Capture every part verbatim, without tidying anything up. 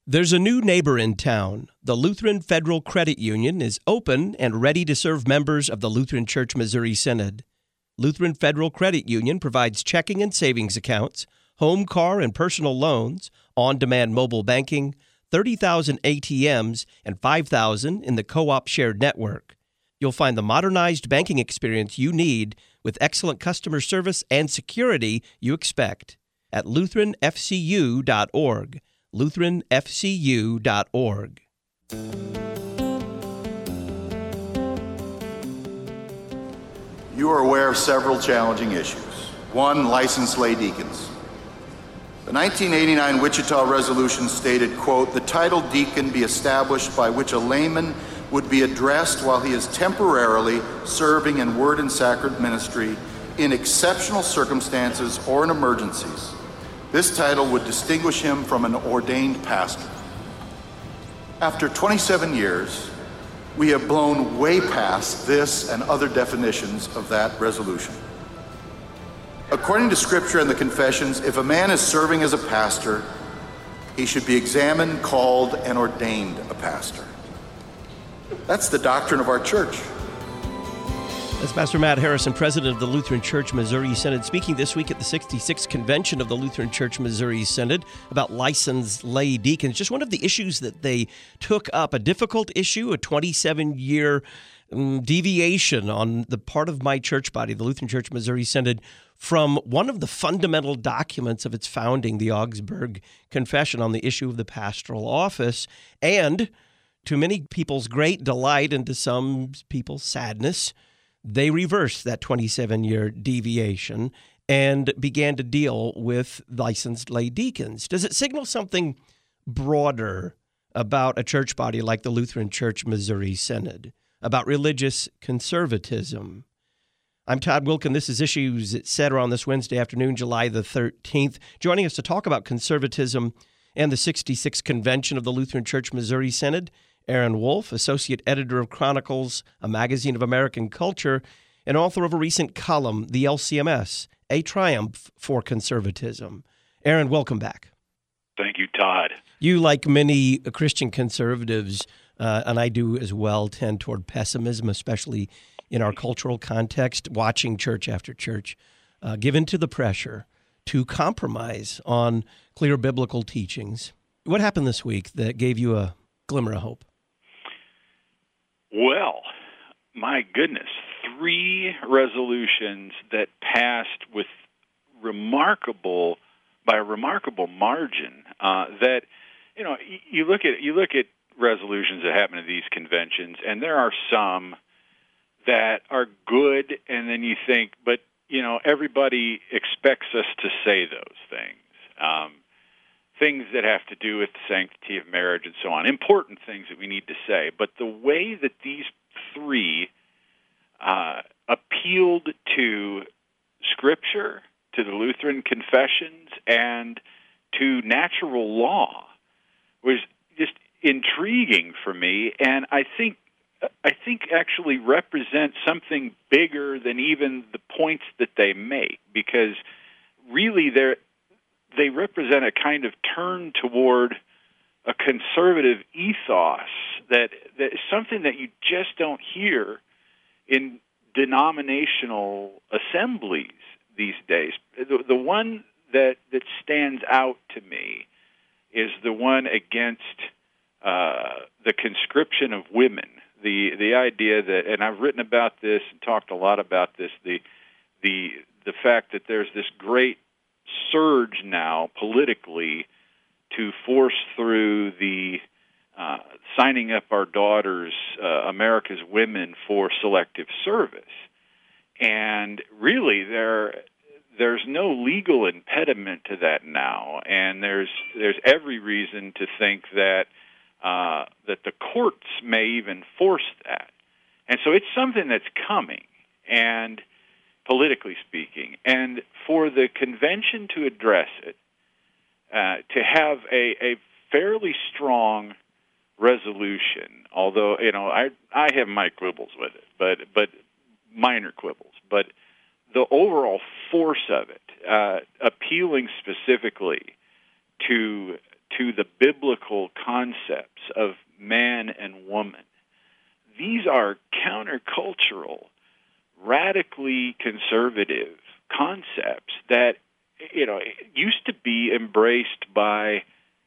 There's a new neighbor in town. The Lutheran Federal Credit Union is open and ready to serve members of the Lutheran Church Missouri Synod. Lutheran Federal Credit Union provides checking and savings accounts, home, car, and personal loans, on-demand mobile banking, thirty thousand A T Ms, and five thousand in the co-op shared network. You'll find the modernized banking experience you need with excellent customer service and security you expect at Lutheran F C U dot org. Lutheran F C U dot org. You are aware of several challenging issues. One, licensed lay deacons. The nineteen eighty-nine Wichita resolution stated, quote, "The title deacon be established by which a layman would be addressed while he is temporarily serving in word and sacrament ministry in exceptional circumstances or in emergencies. This title would distinguish him from an ordained pastor." After twenty-seven years, we have blown way past this and other definitions of that resolution. According to Scripture and the Confessions, if a man is serving as a pastor, he should be examined, called, and ordained a pastor. That's the doctrine of our church. That's Pastor Matt Harrison, president of the Lutheran Church Missouri Synod, speaking this week at the sixty-sixth Convention of the Lutheran Church Missouri Synod about licensed lay deacons. Just one of the issues that they took up, a difficult issue, a twenty-seven-year um, deviation on the part of my church body, the Lutheran Church Missouri Synod, from one of the fundamental documents of its founding, the Augsburg Confession, on the issue of the pastoral office, and to many people's great delight and to some people's sadness, they reversed that twenty-seven-year deviation and began to deal with licensed lay deacons. Does it signal something broader about a church body like the Lutheran Church Missouri Synod, about religious conservatism? I'm Todd Wilkin. This is Issues Etc. on this Wednesday afternoon, July the thirteenth. Joining us to talk about conservatism and the sixty-sixth Convention of the Lutheran Church Missouri Synod, Aaron Wolf, associate editor of Chronicles, a magazine of American culture, and author of a recent column, The L C M S, A Triumph for Conservatism. Aaron, welcome back. Thank you, Todd. You, like many Christian conservatives, uh, and I do as well, tend toward pessimism, especially in our cultural context, watching church after church uh, give in to the pressure to compromise on clear biblical teachings. What happened this week that gave you a glimmer of hope? Well, my goodness, three resolutions that passed with remarkable, by a remarkable margin. Uh, that you know, you look at you look at resolutions that happen at these conventions, and there are some that are good, and then you think, but you know, everybody expects us to say those things. Um, things that have to do with the sanctity of marriage and so on, important things that we need to say. But the way that these three uh, appealed to Scripture, to the Lutheran confessions, and to natural law was just intriguing for me, and I think I think actually represent something bigger than even the points that they make, because really they're they represent a kind of turn toward a conservative ethos that, that is something that you just don't hear in denominational assemblies these days. The, the one that, that stands out to me is the one against uh, the conscription of women. The the idea that, and I've written about this and talked a lot about this, the the the fact that there's this great surge now politically to force through the uh, signing up our daughters, uh, America's women, for selective service. And really, there there's no legal impediment to that now, and there's there's every reason to think that uh, that the courts may even force that. And so it's something that's coming, and politically speaking, and for the convention to address it, uh, to have a, a fairly strong resolution, although, you know, I I have my quibbles with it, but but minor quibbles, but the overall force of it, uh, appealing specifically to to the biblical concepts of man and woman. These are countercultural, radically conservative concepts that, you know, used to be embraced by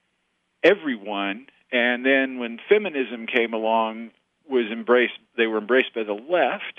everyone, and then when feminism came along, was embraced. They were embraced by the left,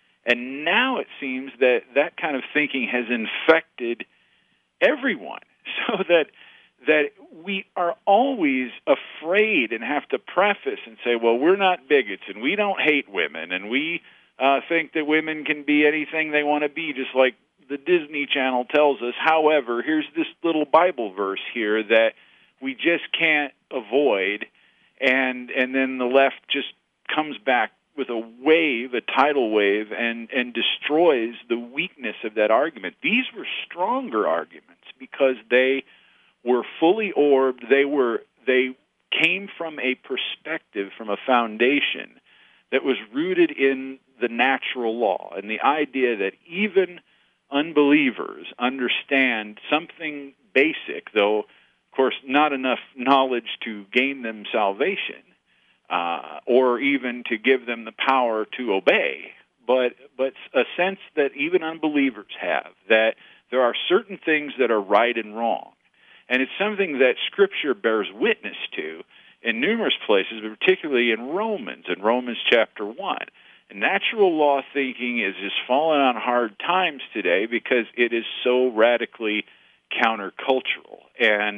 and now it seems that that kind of thinking has infected everyone, so that that we are always afraid and have to preface and say, well, we're not bigots, and we don't hate women, and we uh, think that women can be anything they want to be, just like the Disney Channel tells us. However, here's this little Bible verse here that we just can't avoid, and and then the left just comes back with a wave, a tidal wave, and, and destroys the weakness of that argument. These were stronger arguments because they were fully orbed. They were they came from a perspective, from a foundation that was rooted in the natural law and the idea that even unbelievers understand something basic, though, of course, not enough knowledge to gain them salvation, uh, or even to give them the power to obey, but but a sense that even unbelievers have, that there are certain things that are right and wrong. And it's something that Scripture bears witness to in numerous places, but particularly in Romans, in Romans chapter one. And natural law thinking is just falling on hard times today because it is so radically countercultural. And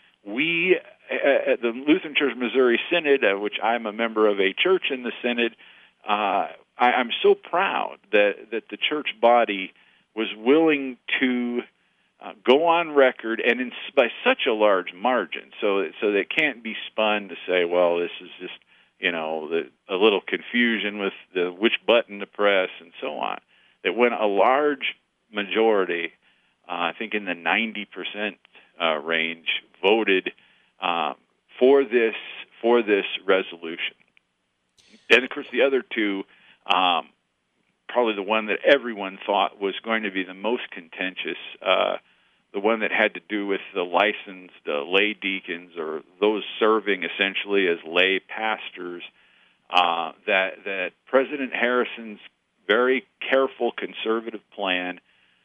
we, at the Lutheran Church Missouri Synod, uh, which I'm a member of a church in the Synod, uh, I, I'm so proud that, that the church body was willing to uh, go on record, and in, by such a large margin, so so that it can't be spun to say, well, this is just, you know, the, a little confusion with the which button to press and so on. That when a large majority, uh, I think in the ninety percent uh, range, voted um, for this for this resolution. And of course, the other two, um, probably the one that everyone thought was going to be the most contentious, uh, the one that had to do with the licensed uh, lay deacons, or those serving essentially as lay pastors, uh, that that President Harrison's very careful conservative plan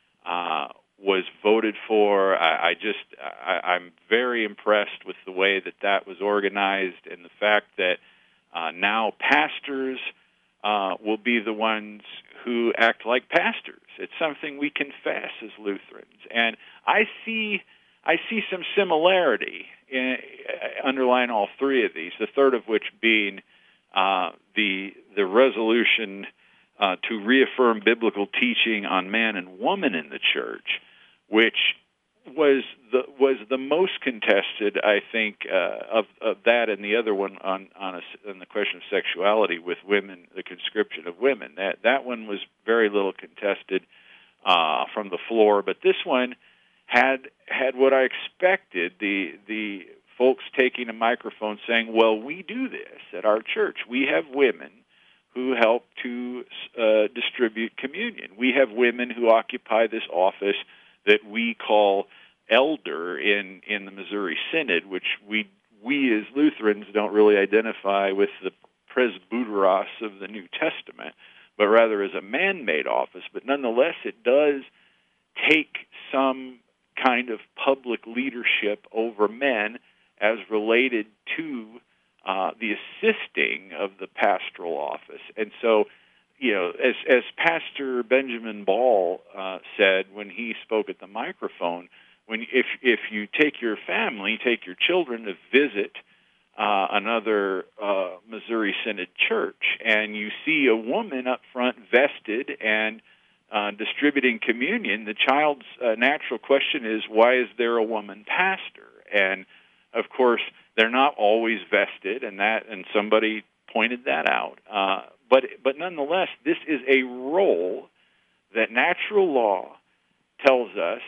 uh, was voted for. I, I just, I, I'm very impressed with the way that that was organized, and the fact that uh, now pastors uh, will be the ones who act like pastors. It's something we confess as Lutherans, and I see, I see some similarity in, uh, underlying all three of these. The third of which being uh, the the resolution uh, to reaffirm biblical teaching on man and woman in the church, which was the was the most contested, I think, uh, of of that and the other one on on, a, on the question of sexuality with women, the conscription of women. That that one was very little contested uh, from the floor, but this one had had what I expected: the the folks taking a microphone saying, "Well, we do this at our church. We have women who help to uh, distribute communion. We have women who occupy this office that we call elder in, in the Missouri Synod, which we we as Lutherans don't really identify with the presbyteros of the New Testament, but rather as a man-made office. But nonetheless, it does take some kind of public leadership over men as related to uh, the assisting of the pastoral office. And so, you know, as as Pastor Benjamin Ball uh, said when he spoke at the microphone, when if if you take your family, take your children to visit uh, another uh, Missouri Synod church, and you see a woman up front vested and uh, distributing communion, the child's uh, natural question is, why is there a woman pastor? And of course, they're not always vested, and that and somebody pointed that out. Uh, But but nonetheless, this is a role that natural law tells us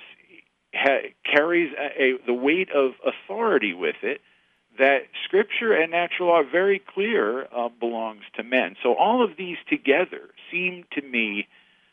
ha, carries a, a, the weight of authority with it that Scripture and natural law are very clear uh, belongs to men. So all of these together seem to me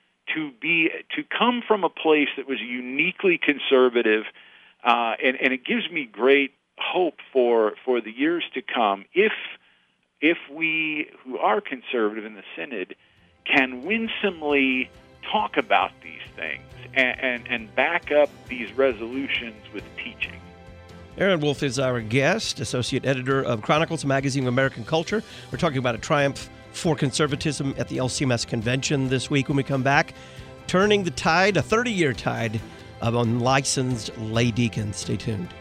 to be to come from a place that was uniquely conservative, uh, and, and it gives me great hope for for the years to come if if we who are conservative in the Synod can winsomely talk about these things and, and, and back up these resolutions with teaching. Aaron Wolf is our guest, associate editor of Chronicles, a magazine of American culture. We're talking about a triumph for conservatism at the L C M S convention this week. When we come back, turning the tide, a thirty-year tide of unlicensed lay deacons. Stay tuned.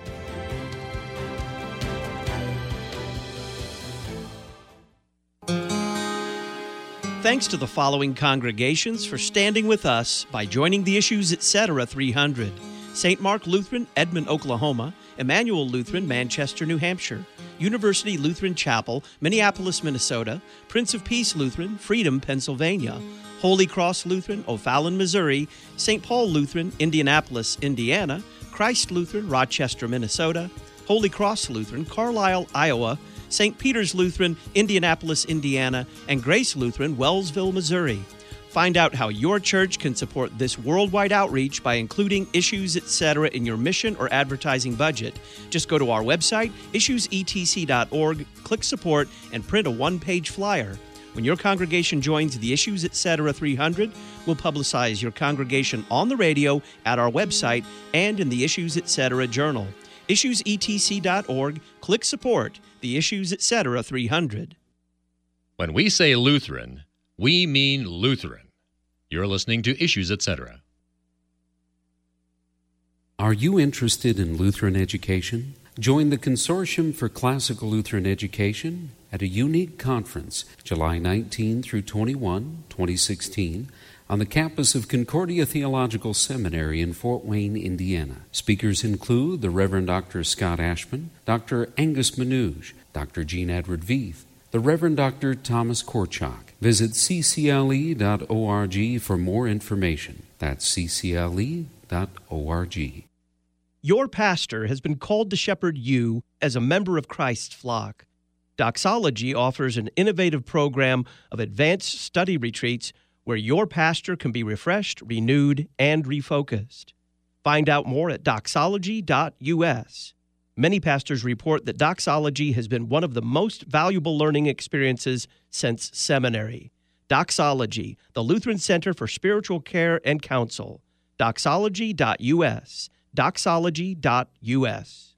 Thanks to the following congregations for standing with us by joining the Issues Etc. three hundred. Saint Mark Lutheran, Edmond, Oklahoma; Emmanuel Lutheran, Manchester, New Hampshire; University Lutheran Chapel, Minneapolis, Minnesota; Prince of Peace Lutheran, Freedom, Pennsylvania; Holy Cross Lutheran, O'Fallon, Missouri; Saint Paul Lutheran, Indianapolis, Indiana; Christ Lutheran, Rochester, Minnesota; Holy Cross Lutheran, Carlisle, Iowa; Saint Peter's Lutheran, Indianapolis, Indiana; and Grace Lutheran, Wellsville, Missouri. Find out how your church can support this worldwide outreach by including Issues Etc. in your mission or advertising budget. Just go to our website, issues e t c dot org, click Support, and print a one-page flyer. When your congregation joins the Issues Etc. three hundred, we'll publicize your congregation on the radio, at our website, and in the Issues Etc. journal. issues e t c dot org, click Support, the Issues Etc. three hundred. When we say Lutheran, we mean Lutheran. You're listening to Issues Etc. Are you interested in Lutheran education? Join the Consortium for Classical Lutheran Education at a unique conference, July nineteenth through twenty-first, twenty sixteen, on the campus of Concordia Theological Seminary in Fort Wayne, Indiana. Speakers include the Reverend Doctor Scott Ashman, Doctor Angus Manouge, Doctor Jean Edward Veith, the Reverend Doctor Thomas Korchak. Visit c c l e dot org for more information. That's c c l e dot org. Your pastor has been called to shepherd you as a member of Christ's flock. Doxology offers an innovative program of advanced study retreats where your pastor can be refreshed, renewed, and refocused. Find out more at doxology dot u s. Many pastors report that doxology has been one of the most valuable learning experiences since seminary. Doxology, the Lutheran Center for Spiritual Care and Counsel. doxology dot u s. doxology dot u s.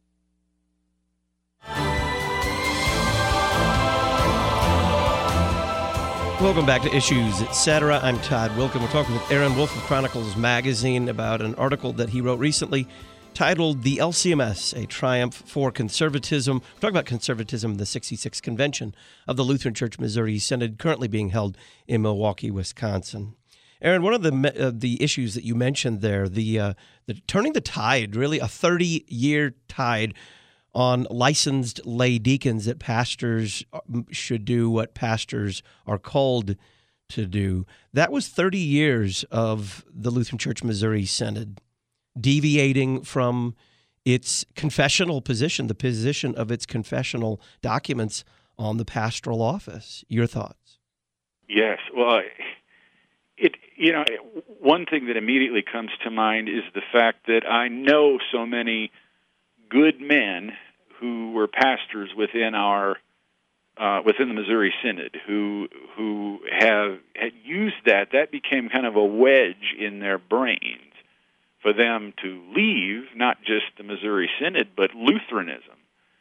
Welcome back to Issues Etc. I'm Todd Wilken. We're talking with Aaron Wolf of Chronicles Magazine about an article that he wrote recently titled The L C M S, A Triumph for Conservatism. We're talking about conservatism in the sixty-sixth Convention of the Lutheran Church Missouri Synod, currently being held in Milwaukee, Wisconsin. Aaron, one of the uh, the issues that you mentioned there, the uh, the turning the tide, really a thirty-year tide on licensed lay deacons, that pastors should do what pastors are called to do. That was thirty years of the Lutheran Church Missouri Synod deviating from its confessional position, the position of its confessional documents on the pastoral office. Your thoughts? Yes. Well, it you know, one thing that immediately comes to mind is the fact that I know so many good men who were pastors within our uh, within the Missouri Synod who who have had used that. That became kind of a wedge in their brains for them to leave not just the Missouri Synod, but Lutheranism.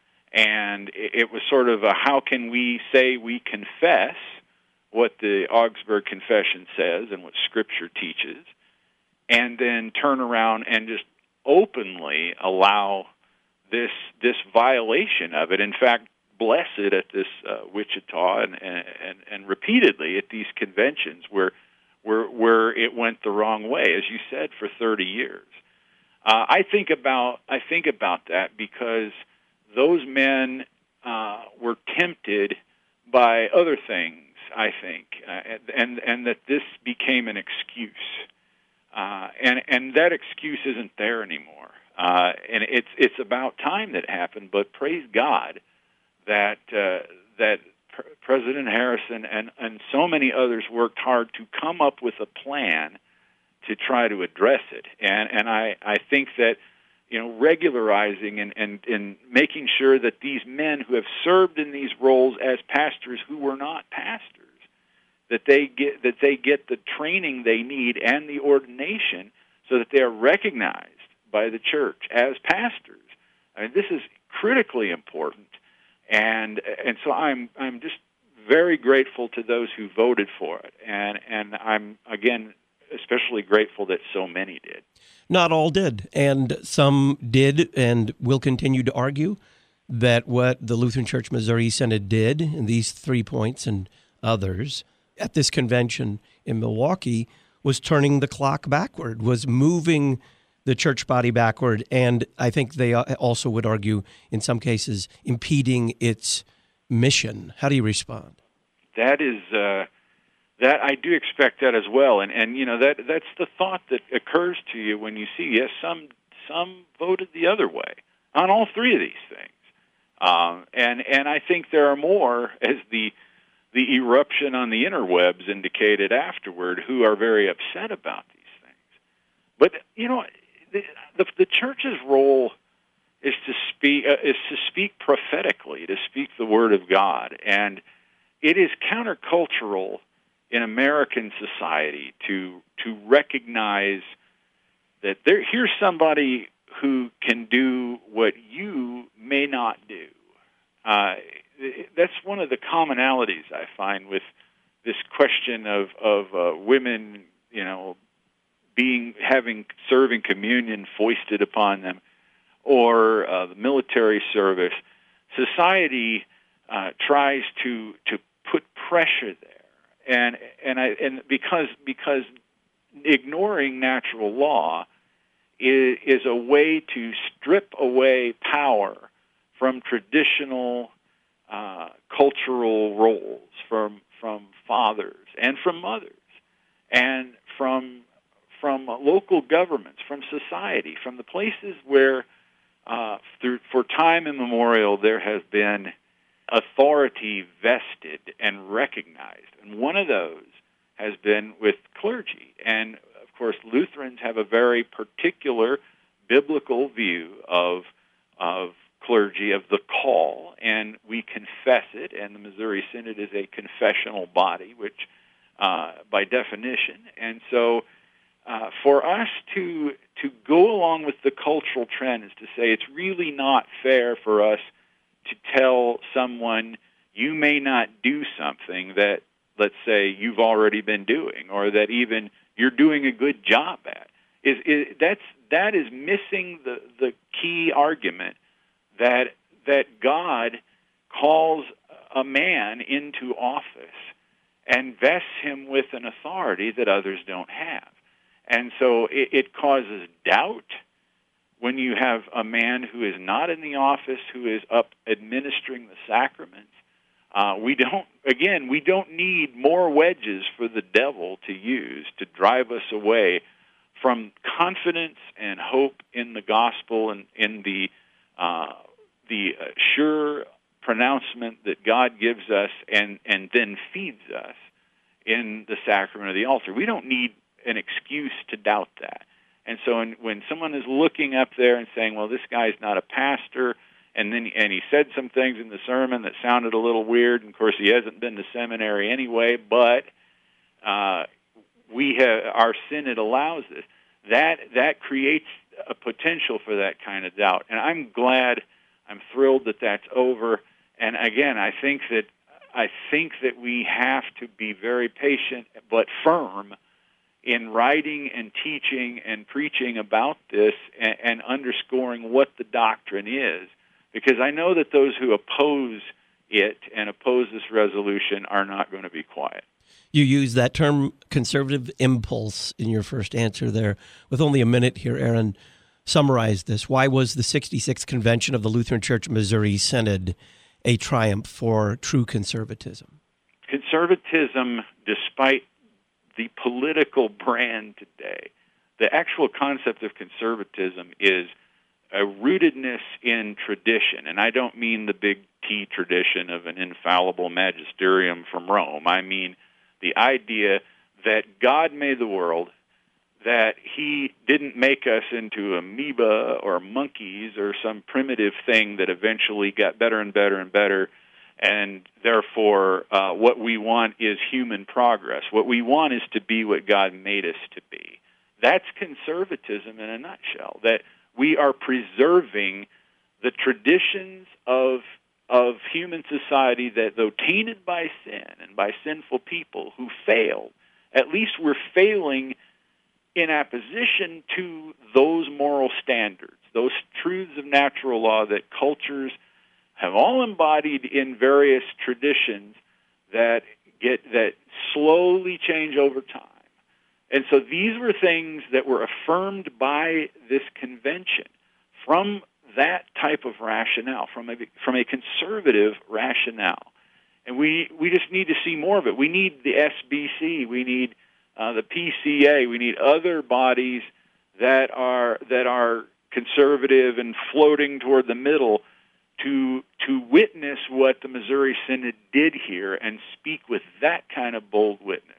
And it was sort of a, how can we say we confess what the Augsburg Confession says and what Scripture teaches, and then turn around and just openly allow this this violation of it. In fact, bless it at this uh, Wichita and, and and repeatedly at these conventions where where where it went the wrong way, as you said, for thirty years. Uh, I think about I think about that because those men uh, were tempted by other things, I think, uh, and and that this became an excuse, uh, and and that excuse isn't there anymore. Uh, and it's it's about time that happened. But praise God that uh, that Pr- President Harrison and and so many others worked hard to come up with a plan to try to address it. And and I, I think that you know, regularizing and, and, and making sure that these men who have served in these roles as pastors who were not pastors, that they get that they get the training they need and the ordination so that they are recognized by the church as pastors. I mean, this is critically important, and and so I'm I'm just very grateful to those who voted for it, and and I'm again especially grateful that so many did. Not all did, and some did and will continue to argue that what the Lutheran Church Missouri Synod did in these three points and others at this convention in Milwaukee was turning the clock backward, was moving the church body backward, and I think they also would argue, in some cases, impeding its mission. How do you respond? That is, uh, that I do expect that as well, and and you know that that's the thought that occurs to you when you see yes, some some voted the other way on all three of these things, um, and and I think there are more, as the the eruption on the interwebs indicated afterward, who are very upset about these things. But you know, the the, the church's role is to speak uh, is to speak prophetically, to speak the word of God, and it is countercultural in American society to to recognize that there here's somebody who can do what you may not do. Uh, that's one of the commonalities I find with this question of of uh, women, you know, being having serving communion foisted upon them, or uh, the military service. Society uh, tries to to put pressure there. And and I and because because ignoring natural law is, is a way to strip away power from traditional uh, cultural roles, from from fathers and from mothers, and from from local governments, from society, from the places where uh, through, for time immemorial there has been authority vested and recognized. And one of those has been with clergy. And, of course, Lutherans have a very particular biblical view of of clergy, of the call, and we confess it, and the Missouri Synod is a confessional body, which, uh, by definition, and so uh, for us to to go along with the cultural trend is to say it's really not fair for us to tell someone you may not do something that, let's say, you've already been doing, or that even you're doing a good job at. Is, is that's that is missing the, the key argument that that God calls a man into office and vests him with an authority that others don't have, and so it, it causes doubt when you have a man who is not in the office, who is up administering the sacraments. Uh, we don't, again, we don't need more wedges for the devil to use to drive us away from confidence and hope in the gospel and in the uh, the sure pronouncement that God gives us and, and then feeds us in the sacrament of the altar. We don't need an excuse to doubt that. And so when, when someone is looking up there and saying, well, this guy's not a pastor, and then and he said some things in the sermon that sounded a little weird, and of course he hasn't been to seminary anyway, but uh, we have, our synod allows this, that that creates a potential for that kind of doubt. And I'm glad, I'm thrilled that that's over. And again, I think that I think that we have to be very patient but firm in writing and teaching and preaching about this and, and underscoring what the doctrine is, because I know that those who oppose it and oppose this resolution are not going to be quiet. You use that term conservative impulse in your first answer there. With only a minute here, Aaron, summarize this. Why was the sixty-sixth Convention of the Lutheran Church Missouri Synod a triumph for true conservatism? Conservatism, despite the political brand today, the actual concept of conservatism is a rootedness in tradition. And I don't mean the big T tradition of an infallible magisterium from Rome. I mean the idea that God made the world, that he didn't make us into amoeba or monkeys or some primitive thing that eventually got better and better and better, and therefore uh, what we want is human progress. What we want is to be what God made us to be. That's conservatism in a nutshell, that we are preserving the traditions of of human society that, though tainted by sin and by sinful people who failed, at least we're failing in opposition to those moral standards, those truths of natural law that cultures have all embodied in various traditions that get that slowly change over time. And so these were things that were affirmed by this convention from that type of rationale, from a from a conservative rationale. And we, we just need to see more of it. We need the S B C, we need uh, the P C A, we need other bodies that are that are conservative and floating toward the middle to to witness what the Missouri Synod did here and speak with that kind of bold witness.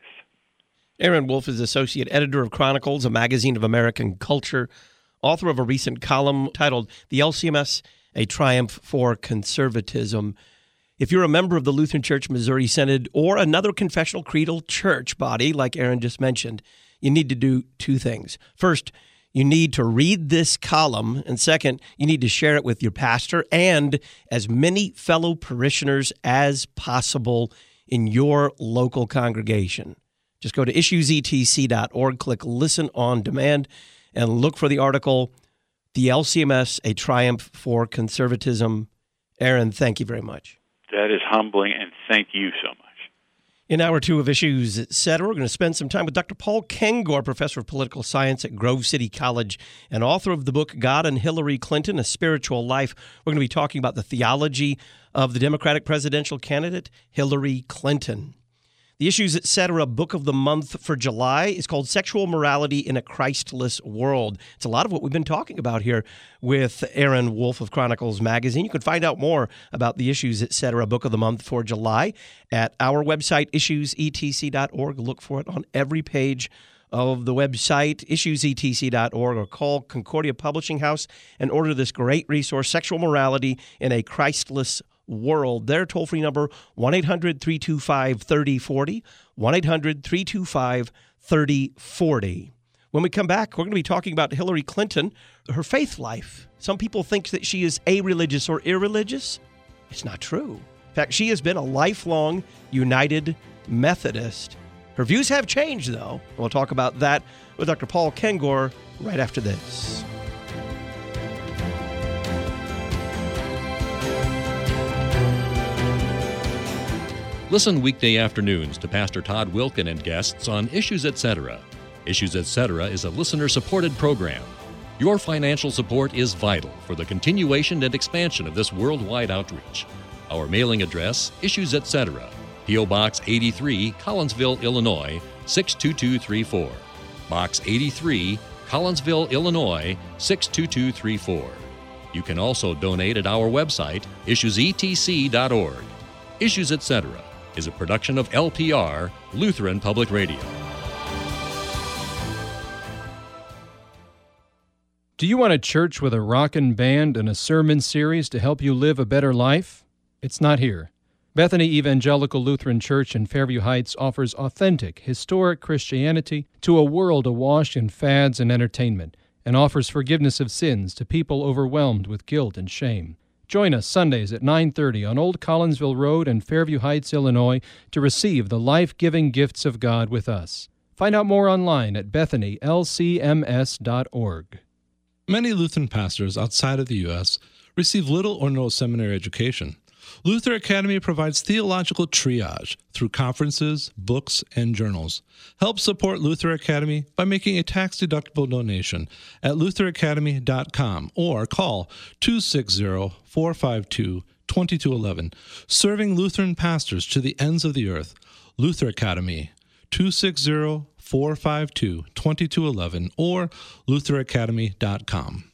Aaron Wolf is associate editor of Chronicles, a magazine of American culture, author of a recent column titled The L C M S, A Triumph for Conservatism. If you're a member of the Lutheran Church Missouri Synod or another confessional creedal church body, like Aaron just mentioned, you need to do two things. First, you need to read this column, and second, you need to share it with your pastor and as many fellow parishioners as possible in your local congregation. Just go to issues e t c dot org, click Listen on Demand, and look for the article, The L C M S, A Triumph for Conservatism. Aaron, thank you very much. That is humbling, and thank you so much. In hour two of Issues, et cetera, we're going to spend some time with Doctor Paul Kengor, professor of political science at Grove City College and author of the book God and Hillary Clinton, A Spiritual Life. We're going to be talking about the theology of the Democratic presidential candidate, Hillary Clinton. The Issues, et cetera. book of the month for July is called Sexual Morality in a Christless World. It's a lot of what we've been talking about here with Aaron Wolf of Chronicles Magazine. You can find out more about the Issues, et cetera. book of the month for July at our website, issues e t c dot org. Look for it on every page of the website, issues e t c dot org, or call Concordia Publishing House and order this great resource, Sexual Morality in a Christless World. Their toll-free number, one eight hundred three two five three oh four oh, one eight hundred three two five three oh four oh. When we come back, we're going to be talking about Hillary Clinton, her faith life. Some people think that she is a-religious or irreligious. It's not true. In fact, she has been a lifelong United Methodist. Her views have changed, though. We'll talk about that with Doctor Paul Kengor right after this. Listen weekday afternoons to Pastor Todd Wilkin and guests on Issues, et cetera. Issues, et cetera is a listener-supported program. Your financial support is vital for the continuation and expansion of this worldwide outreach. Our mailing address, Issues, et cetera. P O. Box eighty-three, Collinsville, Illinois, six two two three four. Box eighty-three, Collinsville, Illinois, six two two three four. You can also donate at our website, issues e t c dot org. Issues, et cetera is a production of L P R, Lutheran Public Radio. Do you want a church with a rockin' band and a sermon series to help you live a better life? It's not here. Bethany Evangelical Lutheran Church in Fairview Heights offers authentic, historic Christianity to a world awash in fads and entertainment, and offers forgiveness of sins to people overwhelmed with guilt and shame. Join us Sundays at nine thirty on Old Collinsville Road in Fairview Heights, Illinois, to receive the life-giving gifts of God with us. Find out more online at bethany l c m s dot org. Many Lutheran pastors outside of the U S receive little or no seminary education. Luther Academy provides theological triage through conferences, books, and journals. Help support Luther Academy by making a tax-deductible donation at luther academy dot com or call two six zero, four five two, two two one one. Serving Lutheran pastors to the ends of the earth. Luther Academy, two six zero, four five two, two two one one or luther academy dot com.